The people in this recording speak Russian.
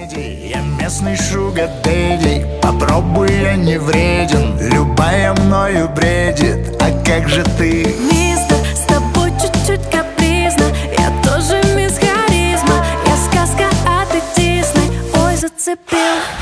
леди, я местный шугар дэдди. Попробуй, я не вреден, любая мною бредит. А как же ты? Мистер, с тобой чуть-чуть капризно. Я тоже мисс харизма. Я сказка, а ты Дисней. Ой, зацепил.